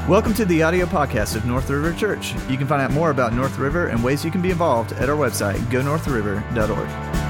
Welcome to the audio podcast of North River Church. You can find out more about North River and ways you can be involved at our website, gonorthriver.org.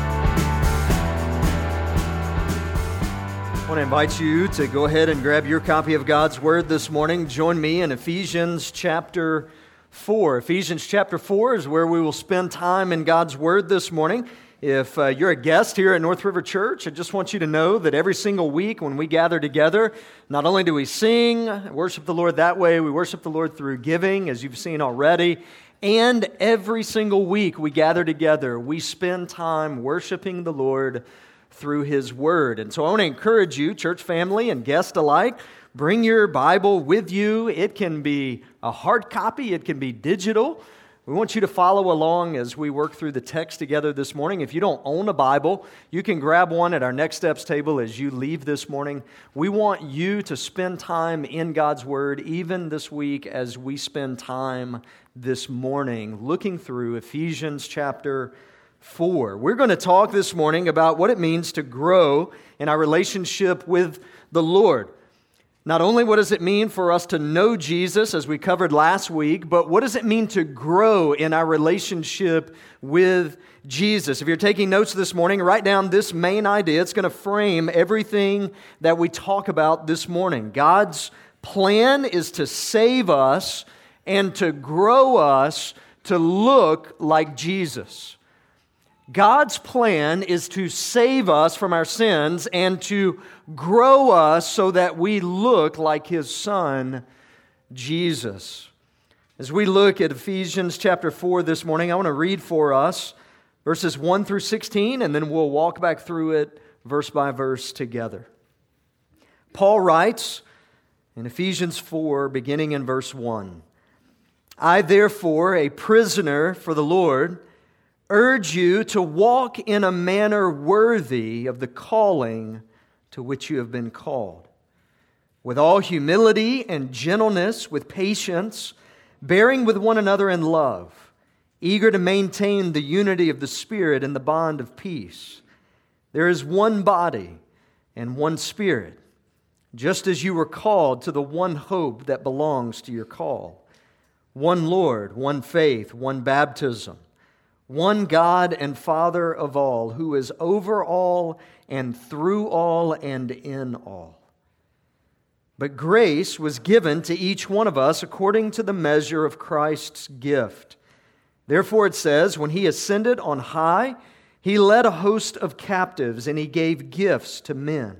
I want to invite you to go ahead and grab your copy of God's Word this morning. Join me in Ephesians chapter 4. Ephesians chapter 4 is where we will spend time in God's Word this morning. If you're a guest here at North River Church, I just want you to know that every single week when we gather together, not only do we sing, worship the Lord that way, we worship the Lord through giving, as you've seen already, and every single week we gather together, we spend time worshiping the Lord through His Word. And so I want to encourage you, church family and guest alike, bring your Bible with you. It can be a hard copy, it can be digital. We want you to follow along as we work through the text together this morning. If you don't own a Bible, you can grab one at our Next Steps table as you leave this morning. We want you to spend time in God's Word even this week as we spend time this morning looking through Ephesians chapter 4. We're going to talk this morning about what it means to grow in our relationship with the Lord. Not only what does it mean for us to know Jesus, as we covered last week, but what does it mean to grow in our relationship with Jesus? If you're taking notes this morning, write down this main idea. It's going to frame everything that we talk about this morning. God's plan is to save us and to grow us to look like Jesus. God's plan is to save us from our sins and to grow us so that we look like His Son, Jesus. As we look at Ephesians chapter 4 this morning, I want to read for us verses 1 through 16, and then we'll walk back through it verse by verse together. Paul writes in Ephesians 4, beginning in verse 1, I therefore, a prisoner for the Lord, urge you to walk in a manner worthy of the calling to which you have been called, with all humility and gentleness, with patience, bearing with one another in love, eager to maintain the unity of the Spirit in the bond of peace. There is one body and one Spirit, just as you were called to the one hope that belongs to your call. One Lord, one faith, one baptism, one God and Father of all, who is over all and through all and in all. But grace was given to each one of us according to the measure of Christ's gift. Therefore it says, when He ascended on high, He led a host of captives and He gave gifts to men.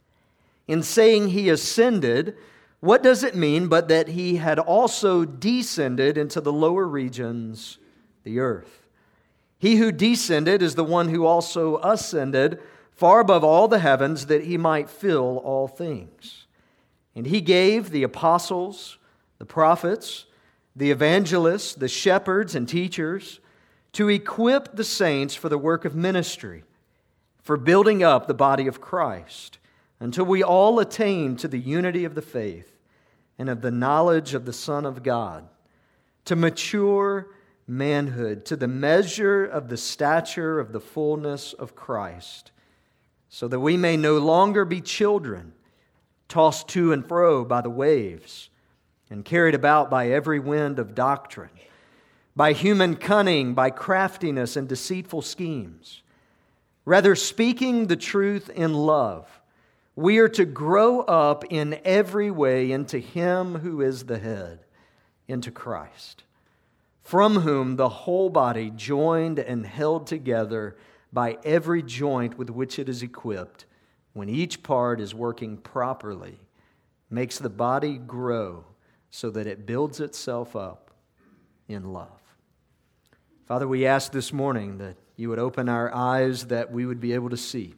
In saying He ascended, what does it mean but that He had also descended into the lower regions, the earth? He who descended is the one who also ascended far above all the heavens that He might fill all things. And He gave the apostles, the prophets, the evangelists, the shepherds and teachers to equip the saints for the work of ministry, for building up the body of Christ, until we all attain to the unity of the faith and of the knowledge of the Son of God, to mature manhood, to the measure of the stature of the fullness of Christ, so that we may no longer be children, tossed to and fro by the waves, and carried about by every wind of doctrine, by human cunning, by craftiness and deceitful schemes. Rather, speaking the truth in love, we are to grow up in every way into Him who is the head, into Christ, from whom the whole body, joined and held together by every joint with which it is equipped, when each part is working properly, makes the body grow so that it builds itself up in love. Father, we ask this morning that You would open our eyes that we would be able to see,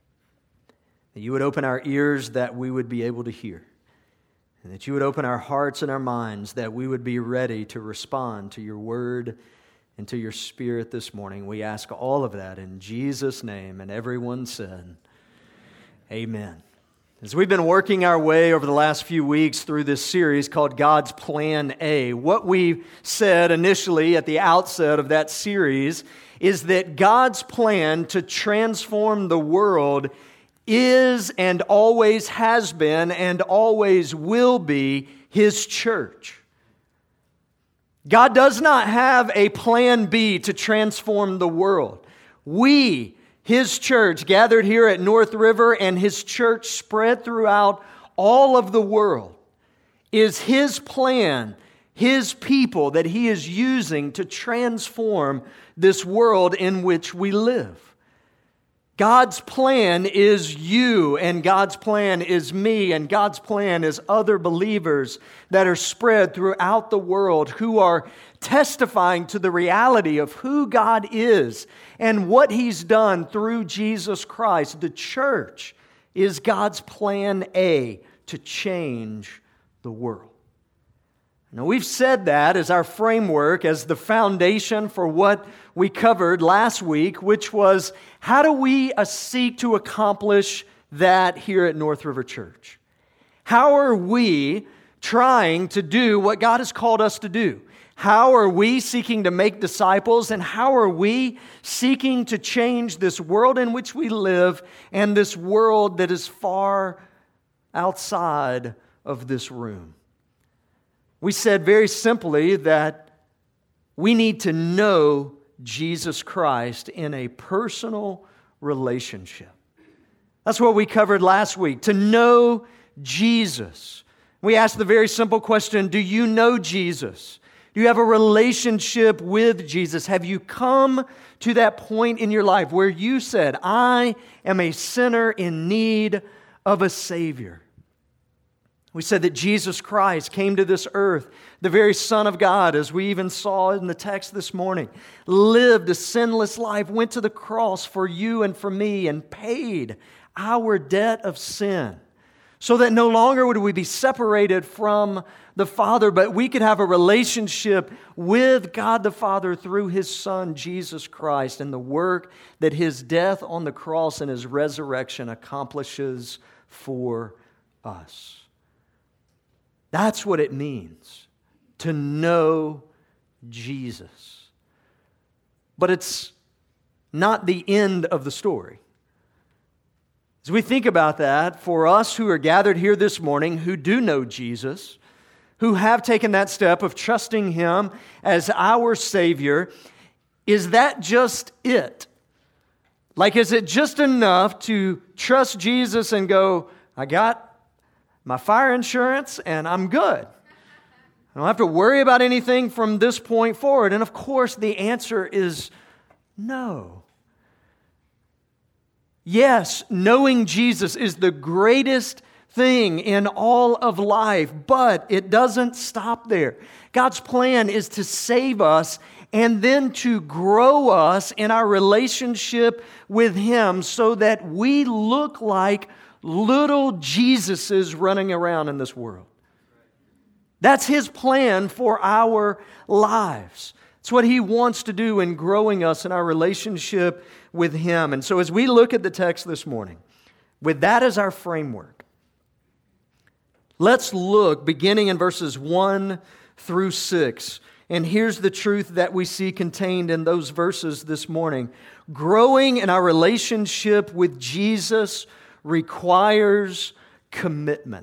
that You would open our ears that we would be able to hear, and that You would open our hearts and our minds that we would be ready to respond to Your Word and to Your Spirit this morning. We ask all of that in Jesus' name, and everyone said, Amen. As we've been working our way over the last few weeks through this series called God's Plan A, what we said initially at the outset of that series is that God's plan to transform the world is and always has been and always will be His church. God does not have a plan B to transform the world. We, His church, gathered here at North River and His church spread throughout all of the world, is His plan, His people that He is using to transform this world in which we live. God's plan is you, and God's plan is me, and God's plan is other believers that are spread throughout the world who are testifying to the reality of who God is and what He's done through Jesus Christ. The church is God's plan A to change the world. Now, we've said that as our framework, as the foundation for what we covered last week, which was how do we seek to accomplish that here at North River Church? How are we trying to do what God has called us to do? How are we seeking to make disciples, and how are we seeking to change this world in which we live and this world that is far outside of this room? We said very simply that we need to know Jesus Christ in a personal relationship. That's what we covered last week, to know Jesus. We asked the very simple question, do you know Jesus? Do you have a relationship with Jesus? Have you come to that point in your life where you said, I am a sinner in need of a Savior? We said that Jesus Christ came to this earth, the very Son of God, as we even saw in the text this morning, lived a sinless life, went to the cross for you and for me, and paid our debt of sin, so that no longer would we be separated from the Father, but we could have a relationship with God the Father through His Son, Jesus Christ, and the work that His death on the cross and His resurrection accomplishes for us. That's what it means to know Jesus. But it's not the end of the story. As we think about that, for us who are gathered here this morning who do know Jesus, who have taken that step of trusting Him as our Savior, is that just it? Like, is it just enough to trust Jesus and go, I got my fire insurance and I'm good? I don't have to worry about anything from this point forward. And of course, the answer is no. Yes, knowing Jesus is the greatest thing in all of life, but it doesn't stop there. God's plan is to save us and then to grow us in our relationship with Him so that we look like little Jesuses running around in this world. That's His plan for our lives. It's what He wants to do in growing us in our relationship with Him. And so as we look at the text this morning, with that as our framework, let's look beginning in verses 1 through 6. And here's the truth that we see contained in those verses this morning. Growing in our relationship with Jesus requires commitment.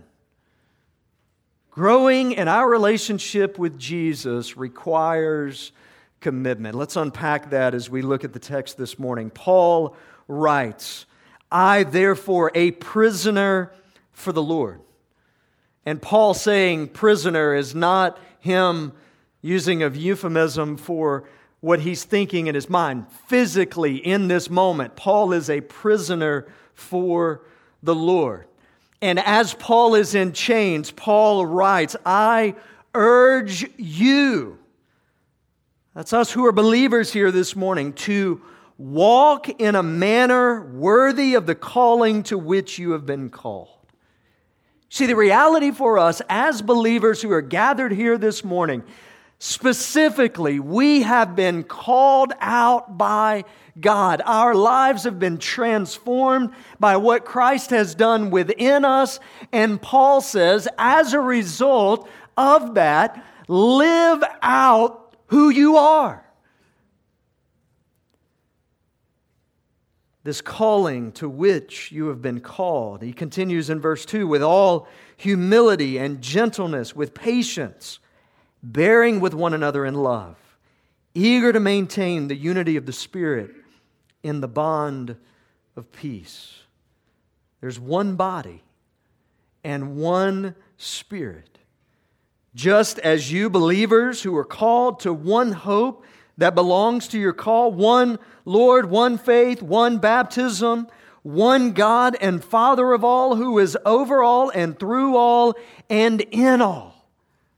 Growing in our relationship with Jesus requires commitment. Let's unpack that as we look at the text this morning. Paul writes, I therefore, a prisoner for the Lord. And Paul saying prisoner is not him using a euphemism for what he's thinking in his mind. Physically, in this moment, Paul is a prisoner for the Lord. And as Paul is in chains, Paul writes, I urge you, that's us who are believers here this morning, to walk in a manner worthy of the calling to which you have been called. See, the reality for us as believers who are gathered here this morning, specifically, we have been called out by God. Our lives have been transformed by what Christ has done within us. And Paul says, as a result of that, live out who you are. this calling to which you have been called. He continues in verse 2, with all humility and gentleness, with patience, bearing with one another in love, eager to maintain the unity of the Spirit in the bond of peace. There's one body and one Spirit. Just as you believers who are called to one hope that belongs to your call, one Lord, one faith, one baptism, one God and Father of all, who is over all and through all and in all.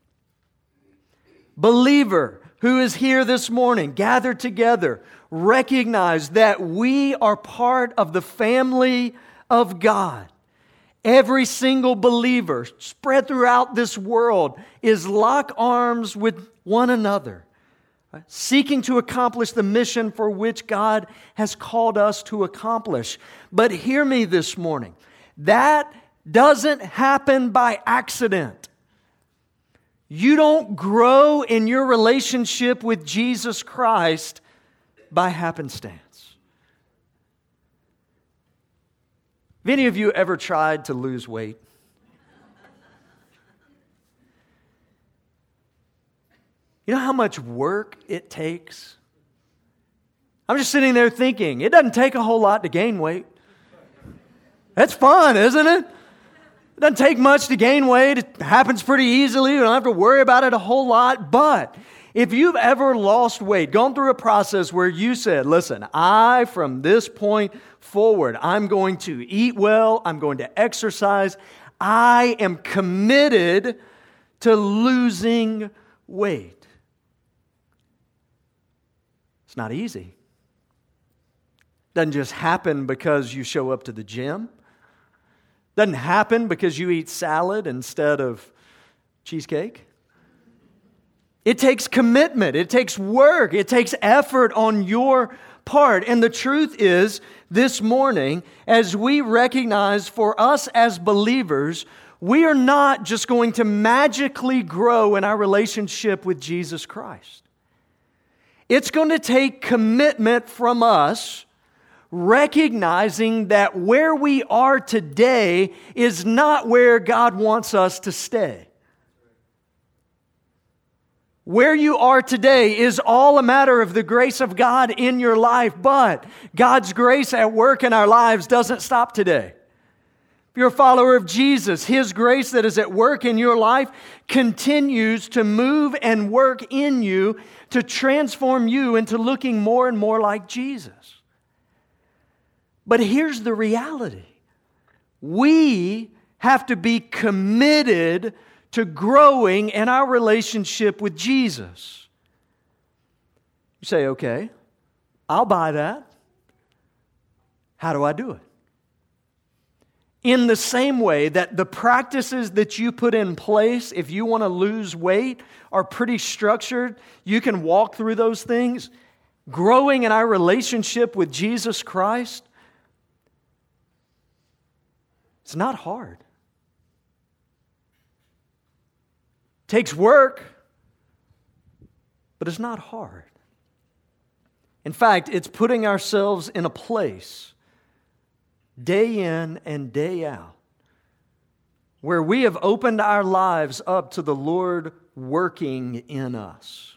Believer who is here this morning, gathered together, recognize that we are part of the family of God. Every single believer spread throughout this world is locked arms with one another, seeking to accomplish the mission for which God has called us to accomplish. But hear me this morning. That doesn't happen by accident. You don't grow in your relationship with Jesus Christ by happenstance. Have any of you ever tried to lose weight? You know how much work it takes? I'm just sitting there thinking, it doesn't take a whole lot to gain weight. That's fun, isn't it? It doesn't take much to gain weight. It happens pretty easily. You don't have to worry about it a whole lot. But if you've ever lost weight, gone through a process where you said, listen, from this point forward, I'm going to eat well, I'm going to exercise, I am committed to losing weight. It's not easy. It doesn't just happen because you show up to the gym. It doesn't happen because you eat salad instead of cheesecake. It takes commitment. It takes work. It takes effort on your part. And the truth is, this morning, as we recognize for us as believers, we are not just going to magically grow in our relationship with Jesus Christ. It's going to take commitment from us, recognizing that where we are today is not where God wants us to stay. Where you are today is all a matter of the grace of God in your life, but God's grace at work in our lives doesn't stop today. If you're a follower of Jesus, His grace that is at work in your life continues to move and work in you to transform you into looking more and more like Jesus. But here's the reality. We have to be committed to growing in our relationship with Jesus. You say, okay, I'll buy that. How do I do it? In the same way that the practices that you put in place, if you want to lose weight, are pretty structured, you can walk through those things. Growing in our relationship with Jesus Christ, it's not hard. It takes work, but it's not hard. In fact, it's putting ourselves in a place day in and day out where we have opened our lives up to the Lord working in us.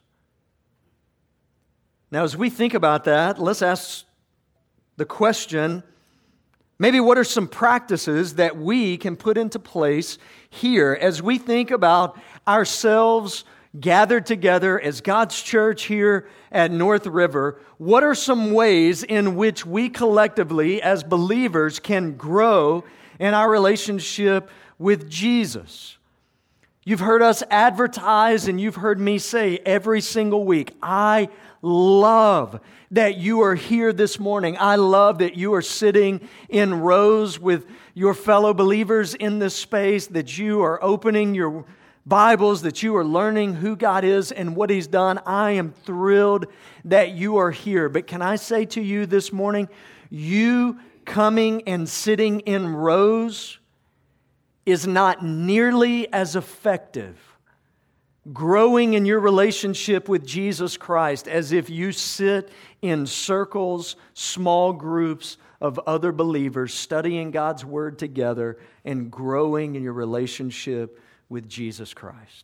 Now, as we think about that, let's ask the question, maybe what are some practices that we can put into place here as we think about ourselves gathered together as God's church here at North River? What are some ways in which we collectively as believers can grow in our relationship with Jesus? You've heard us advertise and you've heard me say every single week, I love that you are here this morning. I love that you are sitting in rows with your fellow believers in this space, that you are opening your Bibles, that you are learning who God is and what He's done. I am thrilled that you are here. But can I say to you this morning, you coming and sitting in rows is not nearly as effective growing in your relationship with Jesus Christ as if you sit in circles, small groups of other believers studying God's Word together and growing in your relationship with Jesus Christ.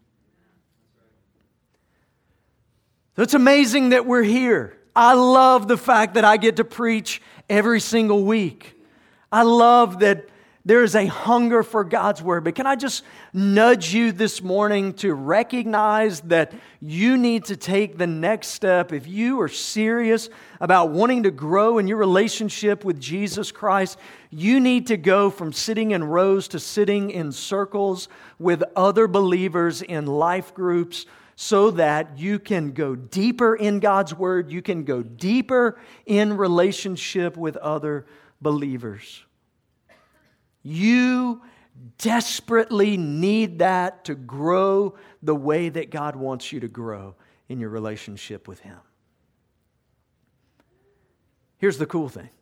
So it's amazing that we're here. I love the fact that I get to preach every single week. I love that there is a hunger for God's Word. But can I just nudge you this morning to recognize that you need to take the next step if you are serious about wanting to grow in your relationship with Jesus Christ. You need to go from sitting in rows to sitting in circles with other believers in life groups so that you can go deeper in God's Word. You can go deeper in relationship with other believers. You desperately need that to grow the way that God wants you to grow in your relationship with Him. Here's the cool thing.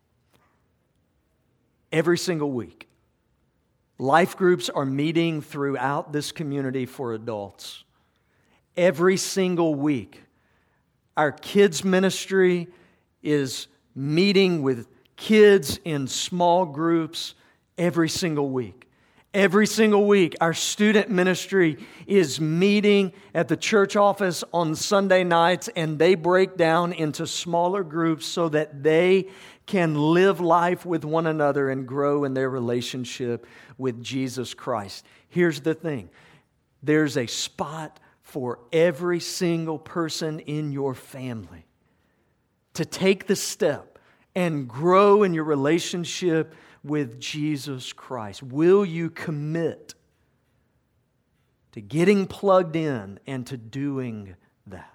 Every single week, life groups are meeting throughout this community for adults. Every single week, our kids ministry is meeting with kids in small groups every single week. Every single week, our student ministry is meeting at the church office on Sunday nights, and they break down into smaller groups so that they can live life with one another and grow in their relationship with Jesus Christ. Here's the thing. There's a spot for every single person in your family to take the step and grow in your relationship with Jesus Christ. Will you commit to getting plugged in and to doing that?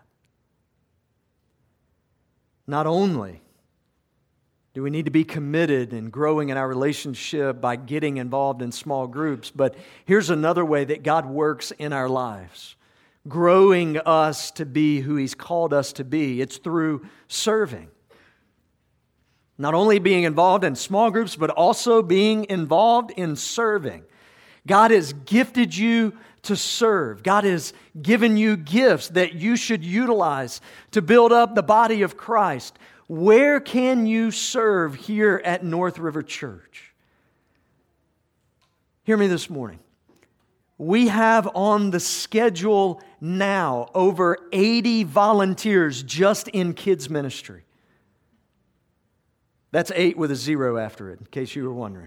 Not only do we need to be committed in growing in our relationship by getting involved in small groups, but here's another way that God works in our lives, growing us to be who He's called us to be. It's through serving. Not only being involved in small groups, but also being involved in serving. God has gifted you to serve. God has given you gifts that you should utilize to build up the body of Christ. Where can you serve here at North River Church? Hear me this morning. We have on the schedule now over 80 volunteers just in kids ministry. That's 8 with a 0 after it, in case you were wondering.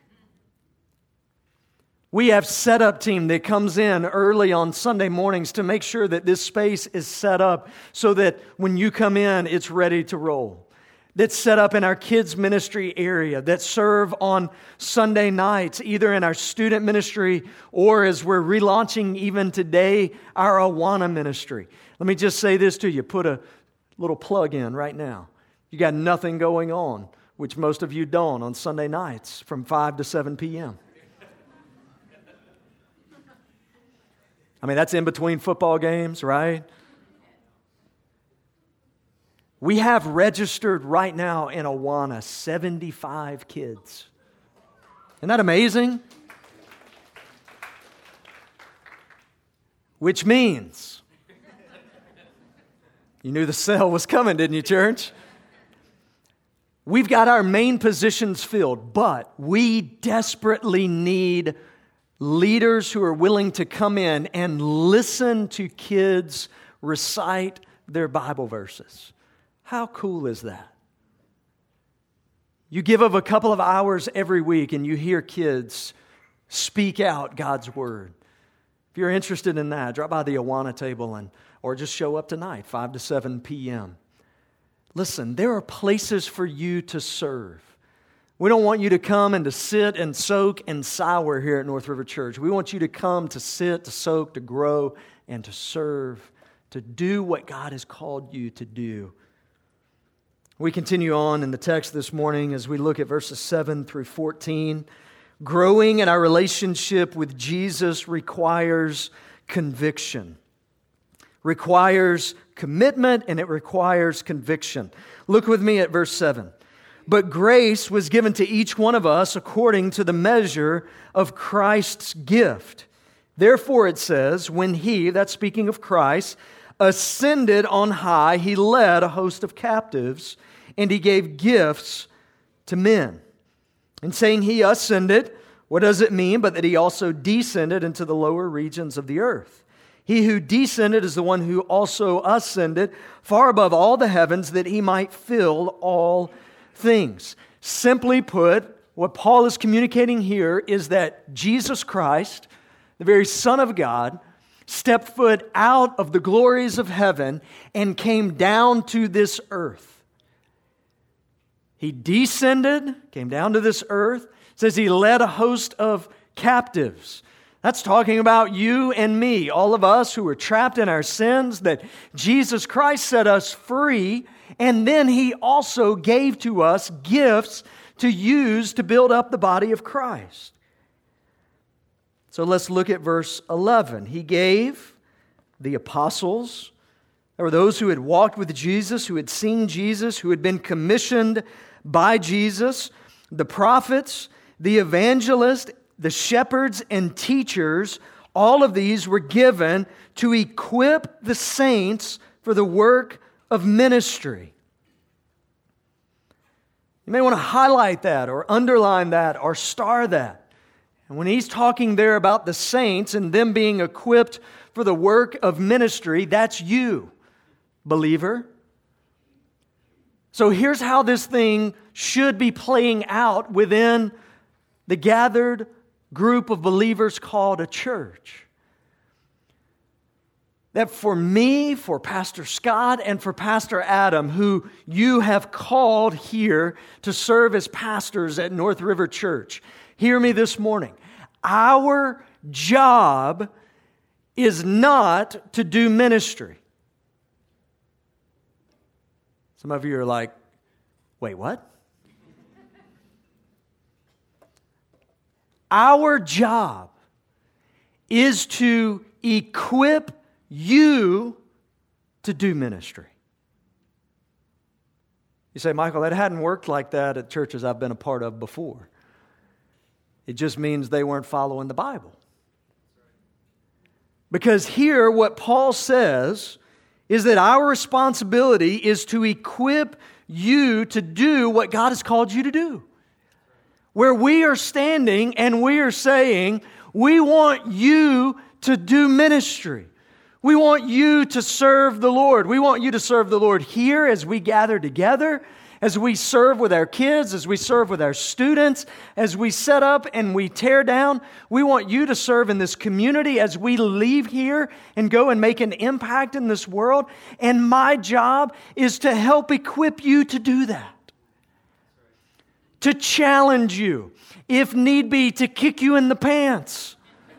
We have setup team that comes in early on Sunday mornings to make sure that this space is set up so that when you come in, it's ready to roll. That's set up in our kids ministry area, that serve on Sunday nights, either in our student ministry or as we're relaunching even today, our Awana ministry. Let me just say this to you. Put a little plug in right now. You got nothing going on, which most of you don't, on Sunday nights from 5 to 7 p.m. I mean, that's in between football games, right? We have registered right now in Awana 75 kids. Isn't that amazing? Which means, you knew the sale was coming, didn't you, church? We've got our main positions filled, but we desperately need leaders who are willing to come in and listen to kids recite their Bible verses. How cool is that? You give up a couple of hours every week and you hear kids speak out God's Word. If you're interested in that, drop by the Awana table or just show up tonight, 5 to 7 p.m. Listen, there are places for you to serve. We don't want you to come and to sit and soak and sour here at North River Church. We want you to come to sit, to soak, to grow, and to serve, to do what God has called you to do. We continue on in the text this morning as we look at verses 7 through 14. Growing in our relationship with Jesus requires conviction. Requires commitment, and it requires conviction. Look with me at verse 7. But grace was given to each one of us according to the measure of Christ's gift. Therefore it says, when He, that's speaking of Christ, ascended on high, He led a host of captives, and He gave gifts to men. And saying He ascended, what does it mean but that He also descended into the lower regions of the earth? He who descended is the one who also ascended far above all the heavens that He might fill all things. Simply put, what Paul is communicating here is that Jesus Christ, the very Son of God, stepped foot out of the glories of heaven and came down to this earth. He descended, came down to this earth. It says He led a host of captives. That's talking about you and me, all of us who were trapped in our sins, that Jesus Christ set us free, and then He also gave to us gifts to use to build up the body of Christ. So let's look at verse 11. He gave the apostles, there were those who had walked with Jesus, who had seen Jesus, who had been commissioned by Jesus, the prophets, the evangelists, the shepherds and teachers. All of these were given to equip the saints for the work of ministry. You may want to highlight that or underline that or star that. And when he's talking there about the saints and them being equipped for the work of ministry, that's you, believer. So here's how this thing should be playing out within the gathered group of believers called a church. That for me, for Pastor Scott, and for Pastor Adam, who you have called here to serve as pastors at North River Church, hear me this morning. Our job is not to do ministry. Some of you are like, wait, what? Our job is to equip you to do ministry. You say, Michael, that hadn't worked like that at churches I've been a part of before. It just means they weren't following the Bible. Because here, what Paul says is that our responsibility is to equip you to do what God has called you to do. Where we are standing and we are saying, we want you to do ministry. We want you to serve the Lord. We want you to serve the Lord here as we gather together, as we serve with our kids, as we serve with our students, as we set up and we tear down. We want you to serve in this community as we leave here and go and make an impact in this world. And my job is to help equip you to do that. To challenge you, if need be, to kick you in the pants.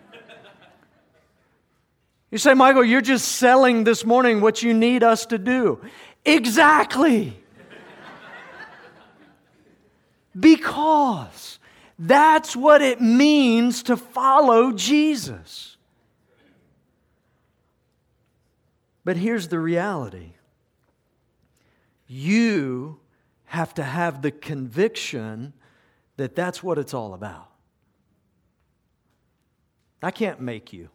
You say, Michael, you're just selling this morning what you need us to do. Exactly. Because that's what it means to follow Jesus. But here's the reality. You have to have the conviction that that's what it's all about. I can't make you.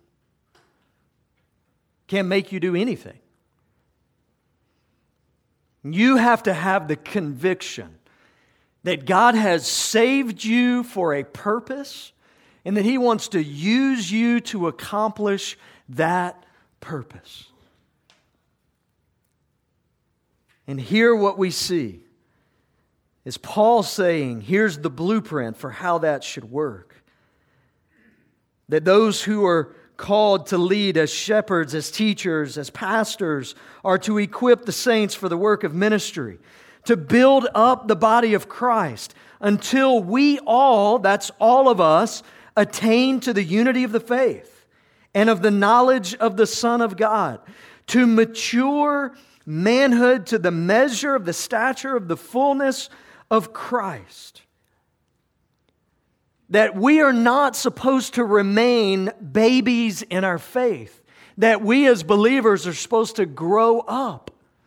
Can't make you do anything. You have to have the conviction that God has saved you for a purpose and that He wants to use you to accomplish that purpose. And here what we see is Paul saying, here's the blueprint for how that should work. That those who are called to lead as shepherds, as teachers, as pastors, are to equip the saints for the work of ministry, to build up the body of Christ until we all, that's all of us, attain to the unity of the faith and of the knowledge of the Son of God, to mature manhood to the measure of the stature of the fullness of Christ. That we are not supposed to remain babies in our faith. That we as believers are supposed to grow up.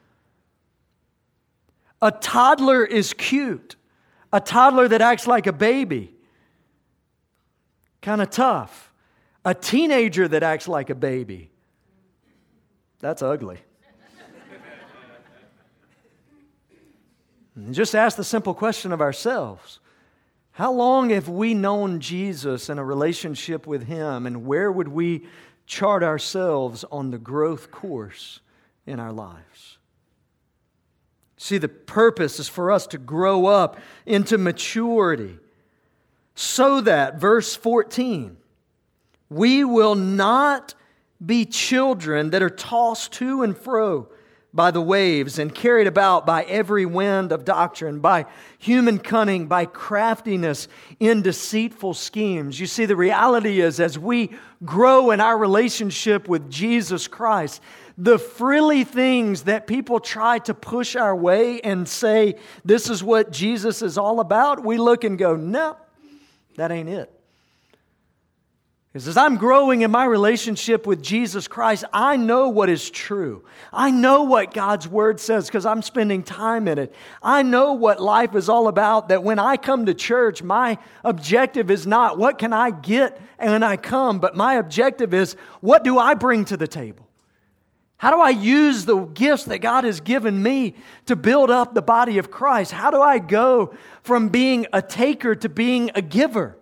A toddler is cute. A toddler that acts like a baby, kind of tough. A teenager that acts like a baby, that's ugly. And just ask the simple question of ourselves. How long have we known Jesus in a relationship with Him, and where would we chart ourselves on the growth course in our lives? See, the purpose is for us to grow up into maturity so that, verse 14, we will not be children that are tossed to and fro by the waves and carried about by every wind of doctrine, by human cunning, by craftiness in deceitful schemes. You see, the reality is, as we grow in our relationship with Jesus Christ, the frilly things that people try to push our way and say, this is what Jesus is all about, we look and go, no, that ain't it. Because as I'm growing in my relationship with Jesus Christ, I know what is true. I know what God's Word says because I'm spending time in it. I know what life is all about, that when I come to church, my objective is not what can I get when I come, but my objective is what do I bring to the table? How do I use the gifts that God has given me to build up the body of Christ? How do I go from being a taker to being a giver?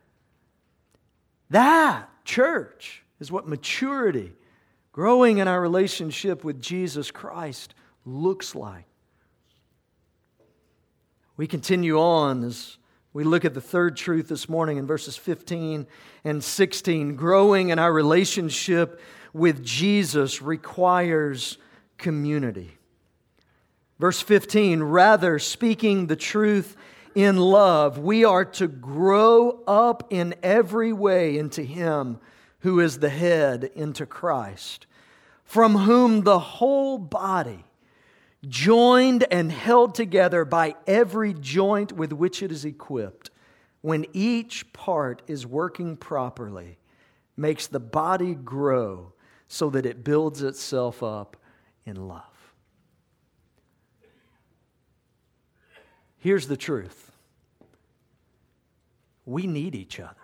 That, church, is what maturity, growing in our relationship with Jesus Christ, looks like. We continue on as we look at the third truth this morning in verses 15 and 16. Growing in our relationship with Jesus requires community. Verse 15, rather, speaking the truth in love, we are to grow up in every way into Him who is the head, into Christ, from whom the whole body, joined and held together by every joint with which it is equipped, when each part is working properly, makes the body grow so that it builds itself up in love. Here's the truth. We need each other.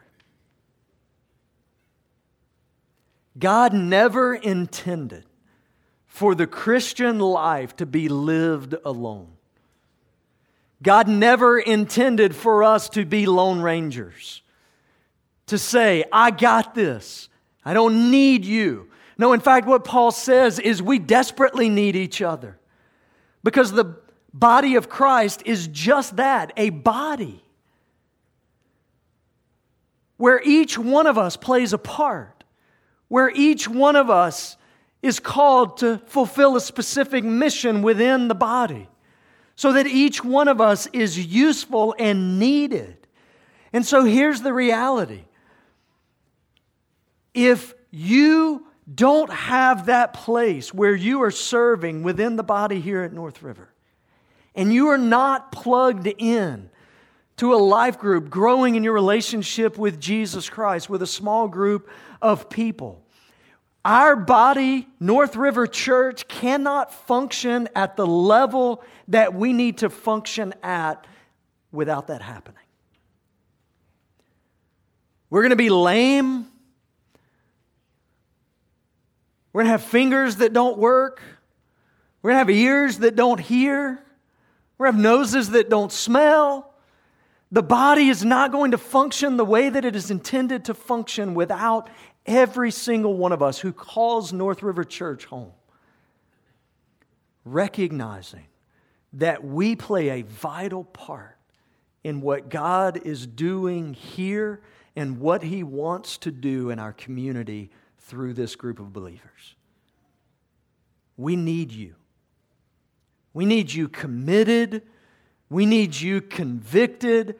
God never intended for the Christian life to be lived alone. God never intended for us to be lone rangers, to say, I got this. I don't need you. No, in fact, what Paul says is we desperately need each other because the body of Christ is just that, a body where each one of us plays a part, where each one of us is called to fulfill a specific mission within the body, so that each one of us is useful and needed. And so here's the reality. If you don't have that place where you are serving within the body here at North River, and you are not plugged in to a life group, growing in your relationship with Jesus Christ, with a small group of people, our body, North River Church, cannot function at the level that we need to function at without that happening. We're going to be lame. We're going to have fingers that don't work. We're going to have ears that don't hear. We're going to have noses that don't smell. The body is not going to function the way that it is intended to function without every single one of us who calls North River Church home, recognizing that we play a vital part in what God is doing here and what He wants to do in our community through this group of believers. We need you. We need you committed. We need you convicted.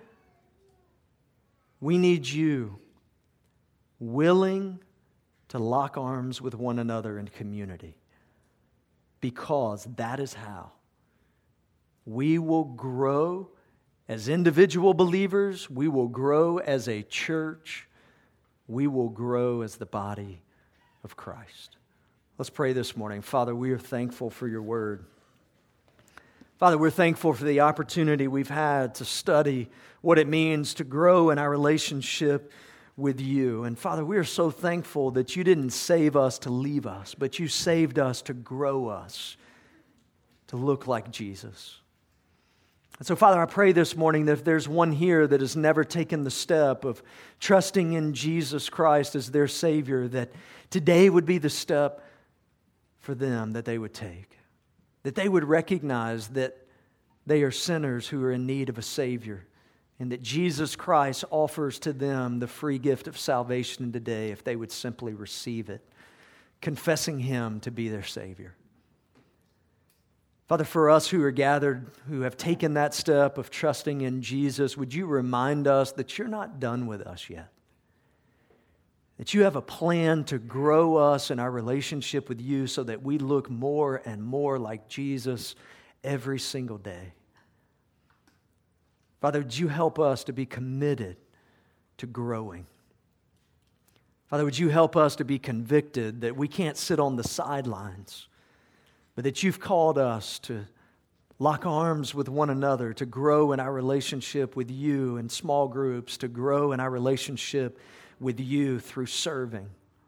We need you willing to lock arms with one another in community, because that is how we will grow as individual believers, we will grow as a church, we will grow as the body of Christ. Let's pray this morning. Father, we are thankful for your word. Father, we're thankful for the opportunity we've had to study what it means to grow in our relationship with you. And Father, we are so thankful that you didn't save us to leave us, but you saved us to grow us, to look like Jesus. And so, Father, I pray this morning that if there's one here that has never taken the step of trusting in Jesus Christ as their Savior, that today would be the step for them that they would take. That they would recognize that they are sinners who are in need of a Savior, and that Jesus Christ offers to them the free gift of salvation today if they would simply receive it, confessing Him to be their Savior. Father, for us who are gathered, who have taken that step of trusting in Jesus, would you remind us that you're not done with us yet? That you have a plan to grow us in our relationship with you so that we look more and more like Jesus every single day. Father, would you help us to be committed to growing? Father, would you help us to be convicted that we can't sit on the sidelines, but that you've called us to lock arms with one another, to grow in our relationship with you in small groups, to grow in our relationship with you through serving.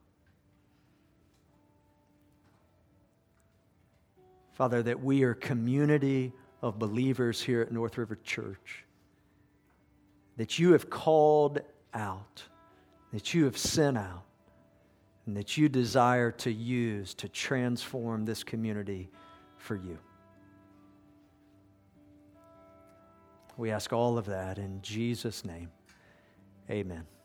Father, that we are a community of believers here at North River Church, that you have called out, that you have sent out, and that you desire to use to transform this community for you. We ask all of that in Jesus' name. Amen.